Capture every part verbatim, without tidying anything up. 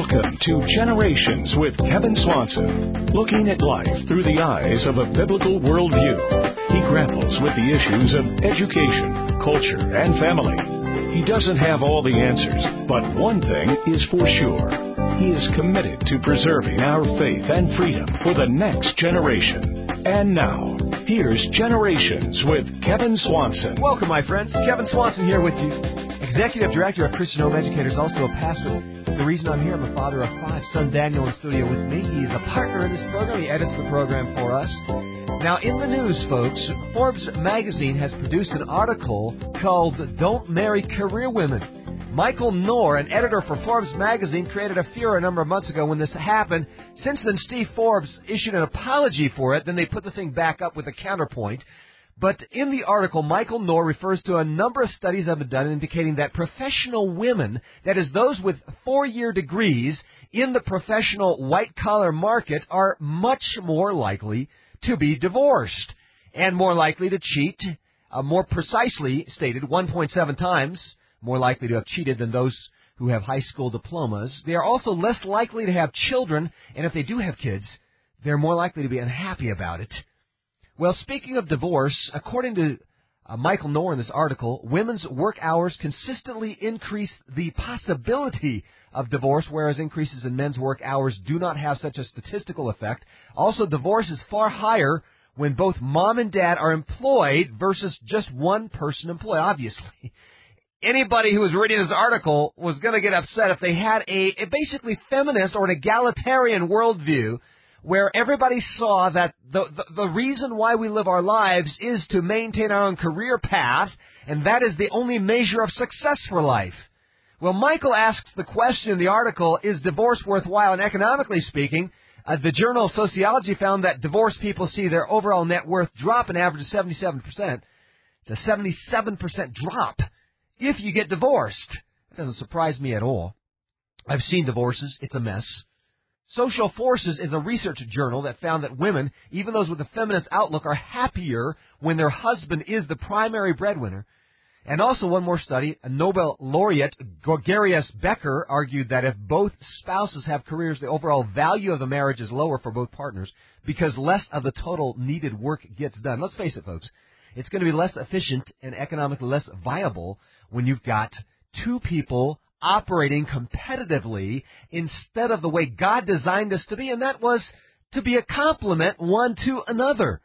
Welcome to Generations with Kevin Swanson. Looking at life through the eyes of a biblical worldview, he grapples with the issues of education, culture, and family. He doesn't have all the answers, but one thing is for sure. He is committed to preserving our faith and freedom for the next generation. And now, here's Generations with Kevin Swanson. Welcome, my friends. Kevin Swanson here with you, Executive Director of Christian Home Educators, also a pastor. The reason I'm here, I'm a father of five. Son Daniel in the studio with me. He is a partner in this program. He edits the program for us. Now, in the news, folks, Forbes magazine has produced an article called Don't Marry Career Women. Michael Knorr, an editor for Forbes magazine, created a furor a number of months ago when this happened. Since then, Steve Forbes issued an apology for it. Then they put the thing back up with a counterpoint. But in the article, Michael Knorr refers to a number of studies that have been done indicating that professional women, that is, those with four-year degrees in the professional white-collar market, are much more likely to be divorced and more likely to cheat, uh, more precisely stated, one point seven times more likely to have cheated than those who have high school diplomas. They are also less likely to have children, and if they do have kids, they're more likely to be unhappy about it. Well, speaking of divorce, according to uh, Michael Knorr in this article, women's work hours consistently increase the possibility of divorce, whereas increases in men's work hours do not have such a statistical effect. Also, divorce is far higher when both mom and dad are employed versus just one person employed, obviously. Anybody who was reading this article was going to get upset if they had a, a basically feminist or an egalitarian worldview where everybody saw that the, the the reason why we live our lives is to maintain our own career path, and that is the only measure of success for life. Well, Michael asks the question in the article, is divorce worthwhile? And economically speaking, uh, the Journal of Sociology found that divorced people see their overall net worth drop an average of seventy-seven percent. It's a seventy-seven percent drop if you get divorced. That doesn't surprise me at all. I've seen divorces. It's a mess. Social Forces is a research journal that found that women, even those with a feminist outlook, are happier when their husband is the primary breadwinner. And also one more study, a Nobel laureate, Gorgarius Becker, argued that if both spouses have careers, the overall value of the marriage is lower for both partners because less of the total needed work gets done. Let's face it, folks. It's going to be less efficient and economically less viable when you've got two people operating competitively instead of the way God designed us to be, and that was to be a complement one to another.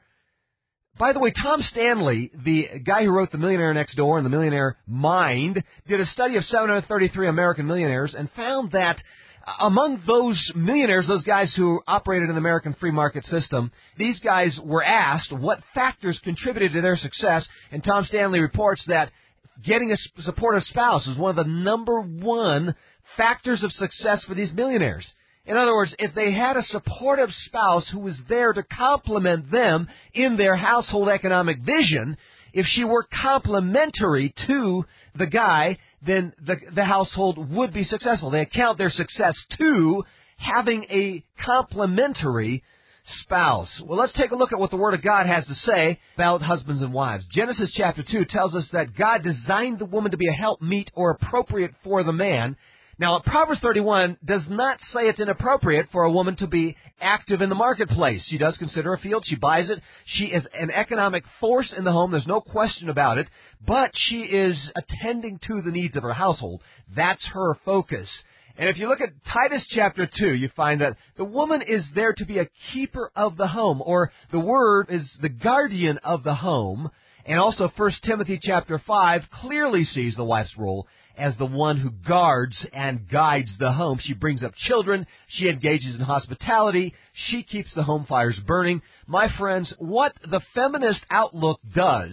By the way, Tom Stanley, the guy who wrote The Millionaire Next Door and The Millionaire Mind, did a study of seven hundred thirty-three American millionaires and found that among those millionaires, those guys who operated in the American free market system, these guys were asked what factors contributed to their success, and Tom Stanley reports that getting a supportive spouse is one of the number one factors of success for these millionaires. In other words, if they had a supportive spouse who was there to complement them in their household economic vision, if she were complementary to the guy, then the, the household would be successful. They account their success to having a complementary spouse. Well, let's take a look at what the Word of God has to say about husbands and wives. Genesis chapter two tells us that God designed the woman to be a helpmeet or appropriate for the man. Now, Proverbs thirty-one does not say it's inappropriate for a woman to be active in the marketplace. She does consider a field. She buys it. She is an economic force in the home. There's no question about it. But she is attending to the needs of her household. That's her focus. And if you look at Titus chapter two, you find that the woman is there to be a keeper of the home, or the word is the guardian of the home. And also First Timothy chapter five clearly sees the wife's role as the one who guards and guides the home. She brings up children. She engages in hospitality. She keeps the home fires burning. My friends, what the feminist outlook does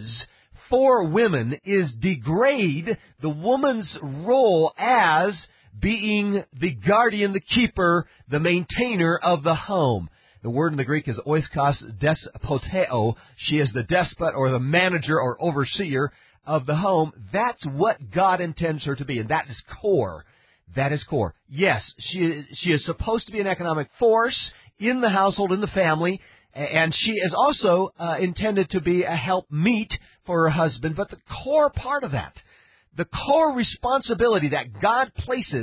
for women is degrade the woman's role as being the guardian, the keeper, the maintainer of the home. The word in the Greek is oiskos despoteo. She is the despot or the manager or overseer of the home. That's what God intends her to be, and that is core. That is core. Yes, she is, she is supposed to be an economic force in the household, in the family, and she is also uh, intended to be a helpmeet for her husband. But the core part of that, the core responsibility that God places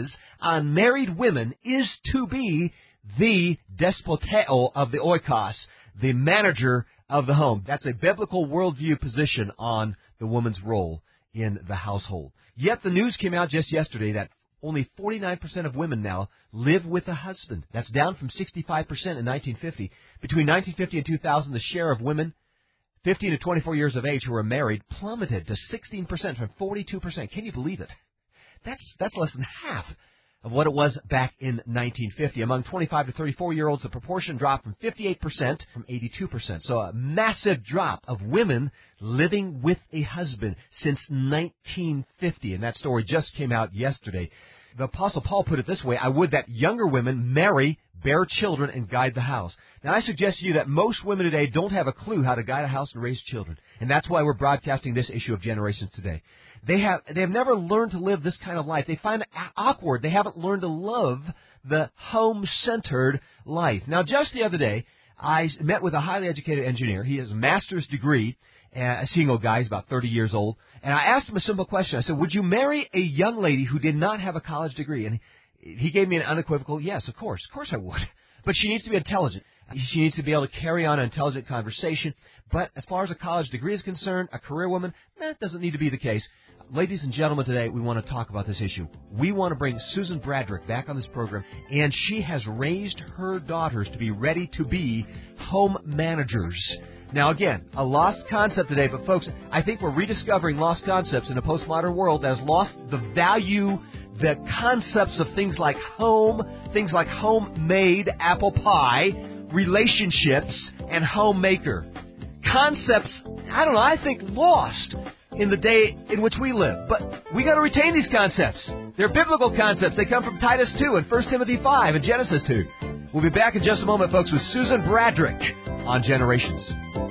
on married women is to be the despoteo of the oikos, the manager of the home. That's a biblical worldview position on the woman's role in the household. Yet the news came out just yesterday that only forty-nine percent of women now live with a husband. That's down from sixty-five percent in nineteen fifty. Between nineteen fifty and two thousand, the share of women fifteen to twenty-four years of age who were married plummeted to sixteen percent from forty-two percent. Can you believe it? That's that's less than half of what it was back in nineteen fifty. Among twenty-five to thirty-four-year-olds, the proportion dropped from fifty-eight percent from eighty-two percent. So a massive drop of women living with a husband since nineteen fifty. And that story just came out yesterday. The Apostle Paul put it this way: I would that younger women marry, bear children, and guide the house. Now, I suggest to you that most women today don't have a clue how to guide a house and raise children. And that's why we're broadcasting this issue of Generations Today. They have they have never learned to live this kind of life. They find it awkward. They haven't learned to love the home-centered life. Now, just the other day, I met with a highly educated engineer. He has a master's degree, a single guy. He's about thirty years old. And I asked him a simple question. I said, would you marry a young lady who did not have a college degree? And he gave me an unequivocal yes, of course. Of course I would. But she needs to be intelligent. She needs to be able to carry on an intelligent conversation. But as far as a college degree is concerned, a career woman, that doesn't need to be the case. Ladies and gentlemen, today we want to talk about this issue. We want to bring Susan Bradrick back on this program, and she has raised her daughters to be ready to be home managers. Now, again, a lost concept today, but folks, I think we're rediscovering lost concepts in a postmodern world that has lost the value, the concepts of things like home, things like homemade apple pie, relationships, and homemaker. Concepts, I don't know, I think lost in the day in which we live. But we got to retain these concepts. They're biblical concepts. They come from Titus two and First Timothy five and Genesis two. We'll be back in just a moment, folks, with Susan Bradrick on Generations.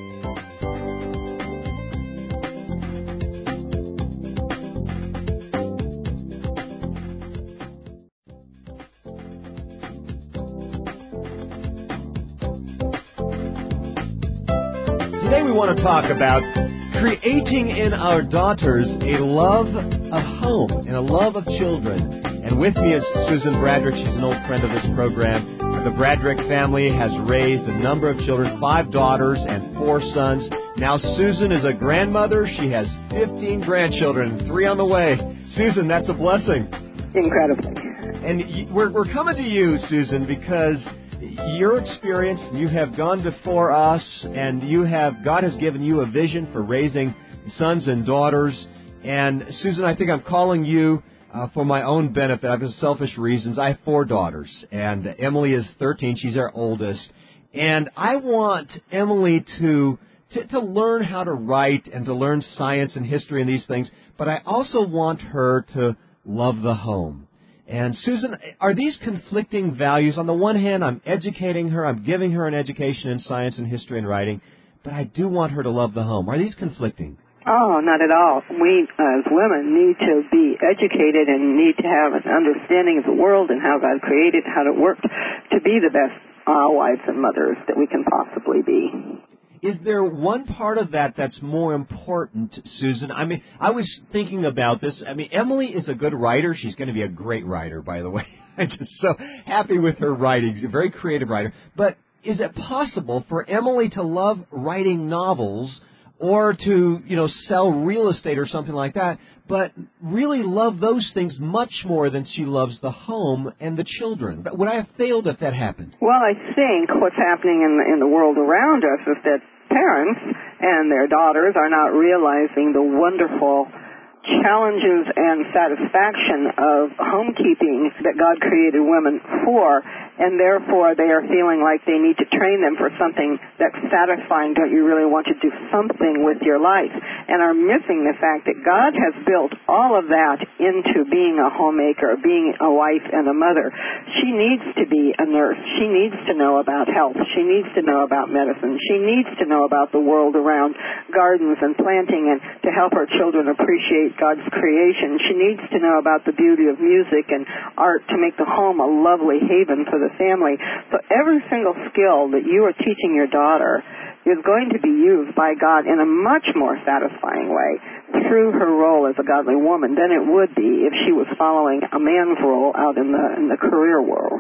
Today we want to talk about creating in our daughters a love of home and a love of children. And with me is Susan Bradrick. She's an old friend of this program. The Bradrick family has raised a number of children, five daughters and four sons. Now Susan is a grandmother. She has fifteen grandchildren, three on the way. Susan, that's a blessing. Incredibly. And we're, we're coming to you, Susan, because your experience, you have gone before us, and you have God has given you a vision for raising sons and daughters. And Susan, I think I'm calling you uh, for my own benefit. I have selfish reasons. I have four daughters, and Emily is thirteen. She's our oldest. And I want Emily to, to to learn how to write and to learn science and history and these things, but I also want her to love the home. And Susan, are these conflicting values? On the one hand, I'm educating her, I'm giving her an education in science and history and writing, but I do want her to love the home. Are these conflicting? Oh, not at all. We, as women, need to be educated and need to have an understanding of the world and how God created, how it worked, to be the best uh, wives and mothers that we can possibly be. Is there one part of that that's more important, Susan? I mean, I was thinking about this. I mean, Emily is a good writer. She's going to be a great writer, by the way. I'm just so happy with her writing. She's a very creative writer. But is it possible for Emily to love writing novels or to, you know, sell real estate or something like that, but really love those things much more than she loves the home and the children? Would I have failed if that happened? Well, I think what's happening in the, in the world around us is that parents and their daughters are not realizing the wonderful challenges and satisfaction of homekeeping that God created women for, and therefore they are feeling like they need to train them for something that's satisfying. Don't you really want to do something with your life? And are missing the fact that God has built all of that into being a homemaker, being a wife and a mother. She needs to be a nurse. She needs to know about health. She needs to know about medicine. She needs to know about the world around gardens and planting, and to help her children appreciate God's creation. She needs to know about the beauty of music and art to make the home a lovely haven for the family. So every single skill that you are teaching your daughter is going to be used by God in a much more satisfying way through her role as a godly woman than it would be if she was following a man's role out in the in the career world.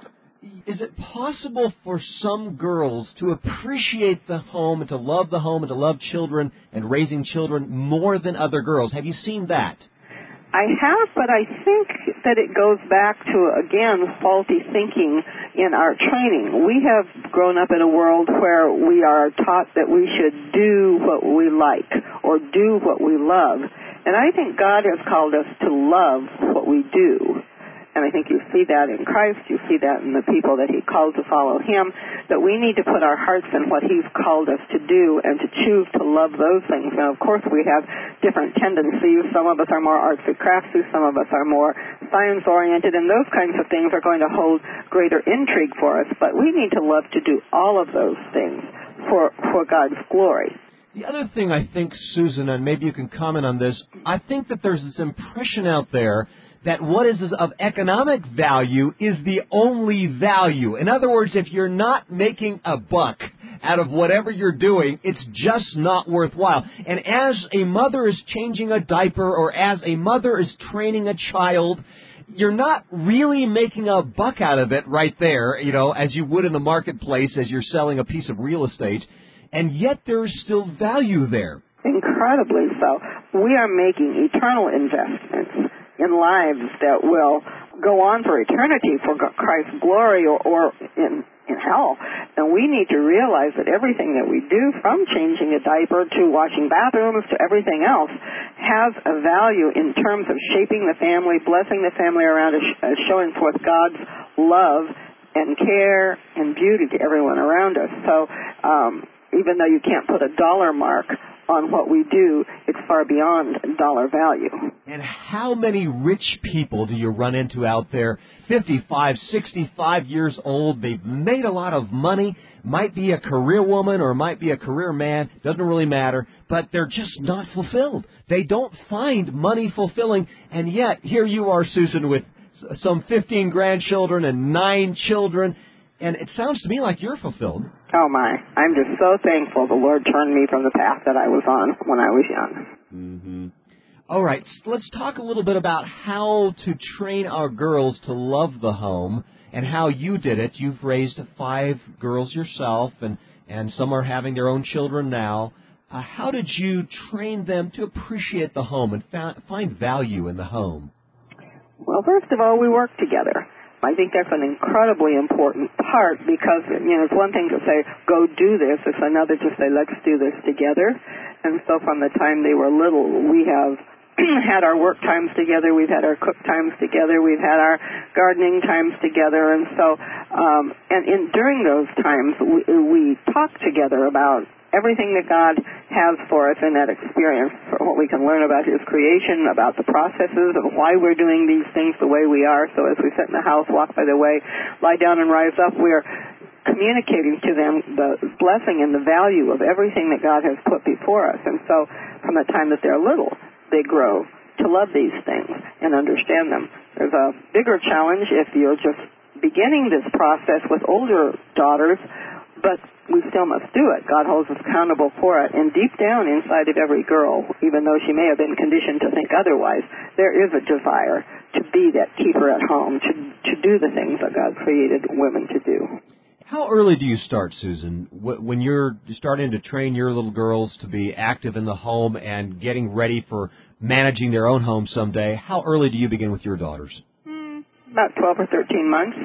Is it possible for some girls to appreciate the home and to love the home and to love children and raising children more than other girls? Have you seen that? I have, but I think that it goes back to, again, faulty thinking in our training. We have grown up in a world where we are taught that we should do what we like or do what we love. And I think God has called us to love what we do. And I think you see that in Christ, you see that in the people that He called to follow Him, that we need to put our hearts in what He's called us to do and to choose to love those things. Now, of course, we have different tendencies. Some of us are more artsy craftsy, some of us are more science-oriented, and those kinds of things are going to hold greater intrigue for us. But we need to love to do all of those things for, for God's glory. The other thing I think, Susan, and maybe you can comment on this, I think that there's this impression out there that what is of economic value is the only value. In other words, if you're not making a buck out of whatever you're doing, it's just not worthwhile. And as a mother is changing a diaper or as a mother is training a child, you're not really making a buck out of it right there, you know, as you would in the marketplace as you're selling a piece of real estate. And yet there is still value there. Incredibly so. We are making eternal investments in lives that will go on for eternity for Christ's glory or, or in, in hell. And we need to realize that everything that we do, from changing a diaper to washing bathrooms to everything else, has a value in terms of shaping the family, blessing the family around us, uh, showing forth God's love and care and beauty to everyone around us. So um, even though you can't put a dollar mark on what we do, it's far beyond dollar value. And how many rich people do you run into out there, fifty-five, sixty-five years old, they've made a lot of money, might be a career woman or might be a career man, doesn't really matter, but they're just not fulfilled. They don't find money fulfilling, and yet here you are, Susan, with some fifteen grandchildren and nine children, and it sounds to me like you're fulfilled. Oh, my. I'm just so thankful the Lord turned me from the path that I was on when I was young. Mm-hmm. All right, let's talk a little bit about how to train our girls to love the home and how you did it. You've raised five girls yourself, and, and some are having their own children now. Uh, how did you train them to appreciate the home and fa- find value in the home? Well, first of all, we work together. I think that's an incredibly important part because, you know, it's one thing to say, go do this. It's another to say, let's do this together. And so from the time they were little, we have had our work times together. We've had our cook times together. We've had our gardening times together. And so, um, and in during those times, we, we talk together about everything that God has for us in that experience, for what we can learn about His creation, about the processes of why we're doing these things the way we are. So as we sit in the house, walk by the way, lie down and rise up, we're communicating to them the blessing and the value of everything that God has put before us. And so from the time that they're little, they grow to love these things and understand them. There's a bigger challenge if you're just beginning this process with older daughters, but we still must do it. God holds us accountable for it. And deep down inside of every girl, even though she may have been conditioned to think otherwise, there is a desire to be that keeper at home, to, to do the things that God created women to do. How early do you start, Susan, when you're starting to train your little girls to be active in the home and getting ready for managing their own home someday? How early do you begin with your daughters? Mm, about twelve or thirteen months.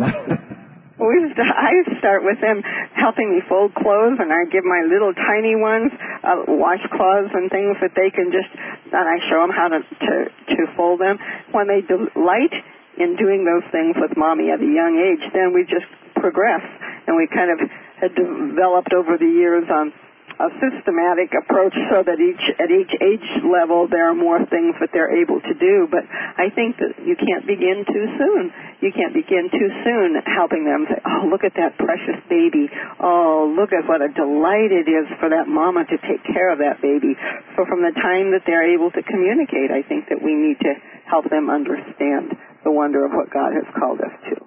We used to, I used to start with them helping me fold clothes, and I give my little tiny ones uh, washcloths and things that they can just, and I show them how to, to, to fold them. When they delight in doing those things with Mommy at a young age, then we just progress, and we kind of had developed over the years on a systematic approach so that each at each age level there are more things that they're able to do. But I think that you can't begin too soon. You can't begin too soon helping them say, oh, look at that precious baby. Oh, look at what a delight it is for that mama to take care of that baby. So from the time that they're able to communicate, I think that we need to help them understand the wonder of what God has called us to.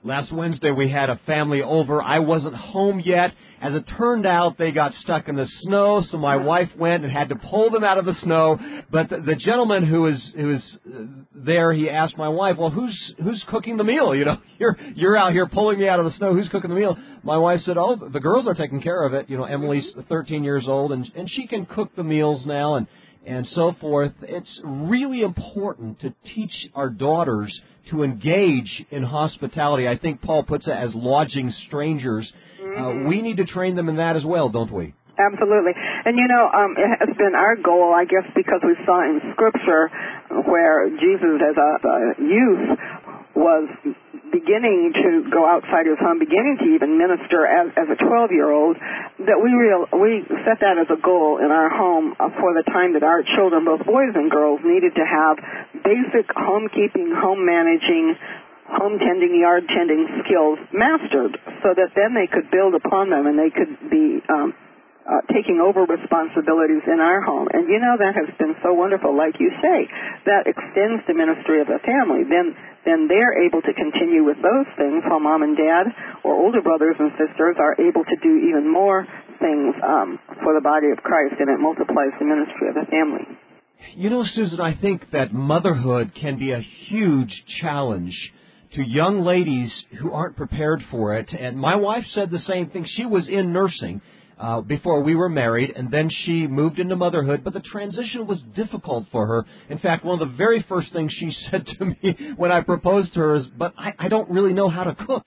Last Wednesday we had a family over. I wasn't home yet. As it turned out, they got stuck in the snow, so my wife went and had to pull them out of the snow. But the, the gentleman who was who was there, he asked my wife, "Well, who's who's cooking the meal? You know, you're you're out here pulling me out of the snow. Who's cooking the meal?" My wife said, "Oh, the girls are taking care of it. You know, Emily's thirteen years old, and and she can cook the meals now, and and so forth." It's really important to teach our daughters to engage in hospitality. I think Paul puts it as lodging strangers. Uh, we need to train them in that as well, don't we? Absolutely. And, you know, um, it has been our goal, I guess, because we saw in Scripture where Jesus as a, a youth was beginning to go outside his home, beginning to even minister as, as a twelve-year-old, that we real, we set that as a goal in our home uh, for the time that our children, both boys and girls, needed to have basic homekeeping, home managing, home tending, yard tending skills mastered, so that then they could build upon them and they could be um, uh, taking over responsibilities in our home. And you know, that has been so wonderful. Like you say, that extends the ministry of the family. Then then they're able to continue with those things while mom and dad or older brothers and sisters are able to do even more things um, for the body of Christ, and it multiplies the ministry of the family. You know, Susan, I think that motherhood can be a huge challenge to young ladies who aren't prepared for it. And my wife said the same thing. She was in nursing uh, before we were married, and then she moved into motherhood, but the transition was difficult for her. In fact, one of the very first things she said to me when I proposed to her is, "But I, I don't really know how to cook."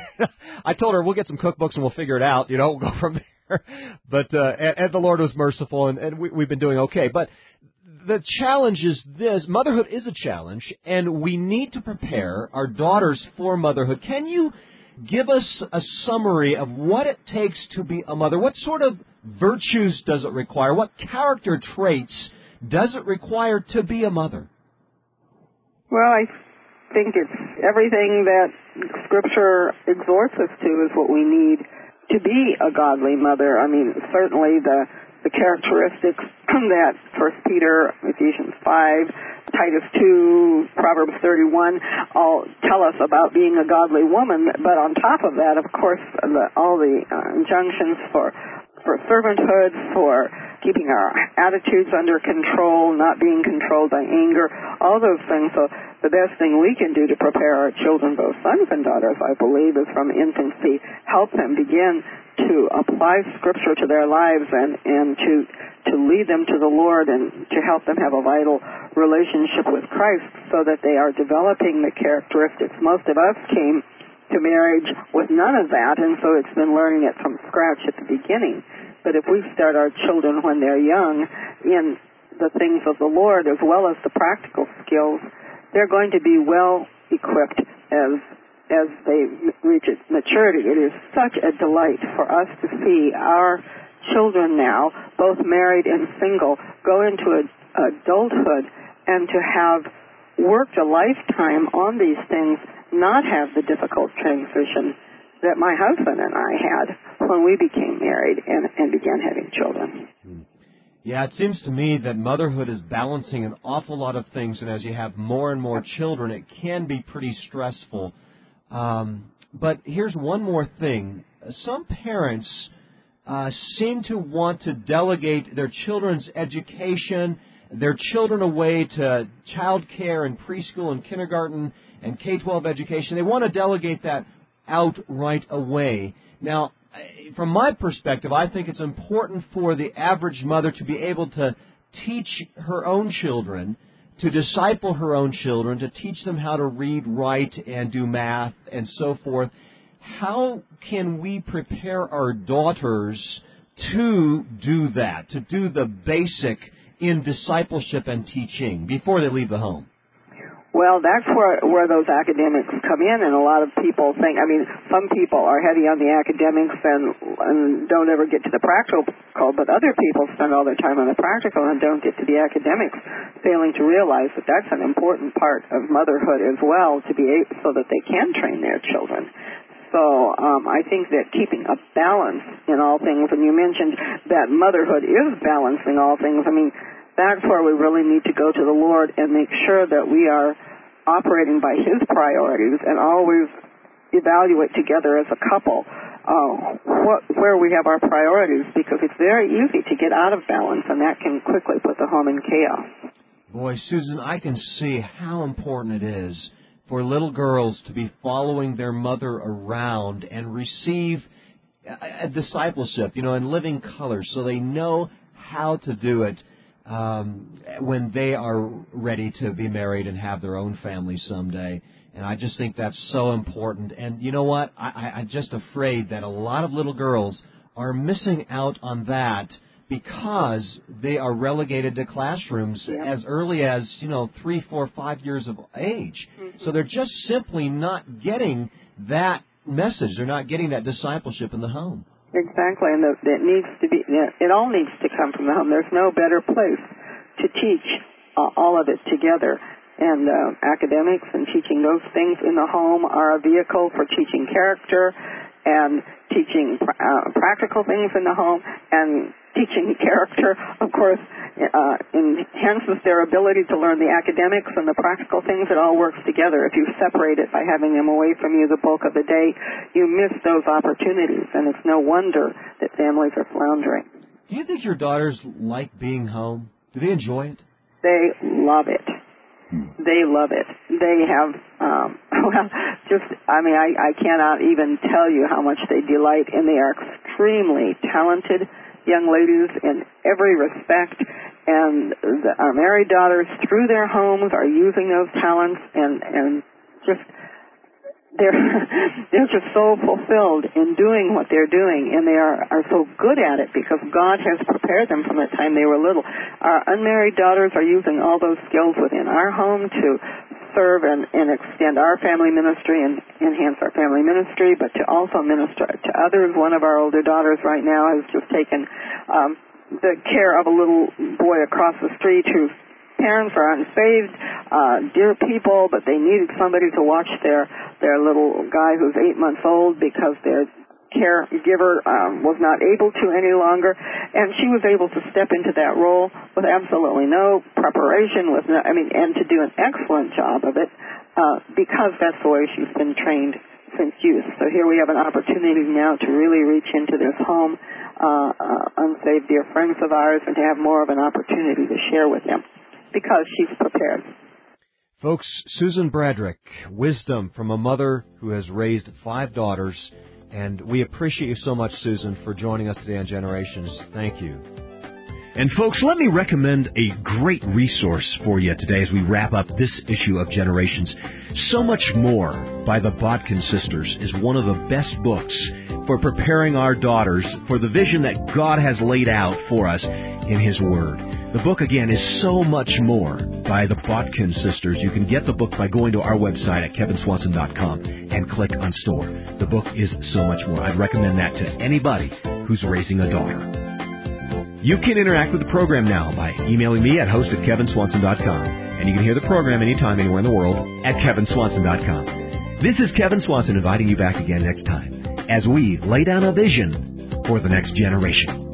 I told her, "We'll get some cookbooks and we'll figure it out. You know, we'll go from there." But uh, and, and the Lord was merciful, and, and we, we've been doing okay. But the challenge is this. Motherhood is a challenge, and we need to prepare our daughters for motherhood. Can you give us a summary of what it takes to be a mother? What sort of virtues does it require? What character traits does it require to be a mother? Well, I think it's everything that Scripture exhorts us to is what we need to be a godly mother. I mean, certainly the the characteristics that First Peter, Ephesians five, Titus two, Proverbs thirty-one all tell us about being a godly woman. But on top of that, of course, the, all the uh, injunctions for for servanthood, for keeping our attitudes under control, not being controlled by anger, all those things. So the best thing we can do to prepare our children, both sons and daughters, I believe, is from infancy, help them begin to apply Scripture to their lives and, and to to lead them to the Lord and to help them have a vital relationship with Christ so that they are developing the characteristics. Most of us came to marriage with none of that, and so it's been learning it from scratch at the beginning. But if we start our children when they're young in the things of the Lord as well as the practical skills, they're going to be well equipped as as they reach maturity. It is such a delight for us to see our children now, both married and single, go into a, adulthood and to have worked a lifetime on these things, not have the difficult transition that my husband and I had when we became married and, and began having children. Yeah, it seems to me that motherhood is balancing an awful lot of things, and as you have more and more children, it can be pretty stressful. Um, but here's one more thing. Some parents uh, seem to want to delegate their children's education, their children away to child care and preschool and kindergarten and K twelve education. They want to delegate that out right away. Now, from my perspective, I think it's important for the average mother to be able to teach her own children, to disciple her own children, to teach them how to read, write, and do math, and so forth. How can we prepare our daughters to do that, to do the basic in discipleship and teaching before they leave the home? Well, that's where where those academics come in, and a lot of people think, I mean, some people are heavy on the academics and, and don't ever get to the practical, but other people spend all their time on the practical and don't get to the academics, failing to realize that that's an important part of motherhood as well, to be able, so that they can train their children. So um, I think that keeping a balance in all things, and you mentioned that motherhood is balancing all things, I mean, that's where we really need to go to the Lord and make sure that we are operating by His priorities and always evaluate together as a couple uh, what, where we have our priorities, because it's very easy to get out of balance, and that can quickly put the home in chaos. Boy, Susan, I can see how important it is for little girls to be following their mother around and receive a, a discipleship, you know, in living color, so they know how to do it um, when they are ready to be married and have their own family someday. And I just think that's so important. And you know what? I, I, I'm just afraid that a lot of little girls are missing out on that because they are relegated to classrooms yeah. as early as, you know, three, four, five years of age. Mm-hmm. So they're just simply not getting that message. They're not getting that discipleship in the home. Exactly, and the, it needs to be. It all needs to come from the home. There's no better place to teach uh, all of it together. And uh, academics and teaching those things in the home are a vehicle for teaching character and teaching uh, practical things in the home. And teaching character, of course, uh, enhances their ability to learn the academics and the practical things. It all works together. If you separate it by having them away from you the bulk of the day, you miss those opportunities, and it's no wonder that families are floundering. Do you think your daughters like being home? Do they enjoy it? They love it. They love it. They have, um, well, just, I mean, I, I cannot even tell you how much they delight, and they are extremely talented young ladies in every respect, and the, our married daughters, through their homes, are using those talents, and, and just, they're, they're just so fulfilled in doing what they're doing, and they are, are so good at it because God has prepared them from the time they were little. Our unmarried daughters are using all those skills within our home to serve and, and extend our family ministry and enhance our family ministry, but to also minister to others. One of our older daughters right now has just taken um, the care of a little boy across the street whose parents are unsaved, uh, dear people, but they needed somebody to watch their, their little guy who's eight months old because their caregiver um, was not able to any longer, and she was able to step into that role with absolutely no preparation, with no, I mean, and to do an excellent job of it uh, because that's the way she's been trained since youth. So here we have an opportunity now to really reach into this home, uh, uh, unsaved dear friends of ours, and to have more of an opportunity to share with them because she's prepared. Folks, Susan Bradrick, wisdom from a mother who has raised five daughters. And we appreciate you so much, Susan, for joining us today on Generations. Thank you. And folks, let me recommend a great resource for you today as we wrap up this issue of Generations. So Much More by the Bodkin Sisters is one of the best books for preparing our daughters for the vision that God has laid out for us in His Word. The book, again, is So Much More by the Bodkin Sisters. You can get the book by going to our website at kevin swanson dot com and click on Store. The book is So Much More. I'd recommend that to anybody who's raising a daughter. You can interact with the program now by emailing me at host at kevin swanson dot com. And you can hear the program anytime, anywhere in the world at kevin swanson dot com. This is Kevin Swanson inviting you back again next time as we lay down a vision for the next generation.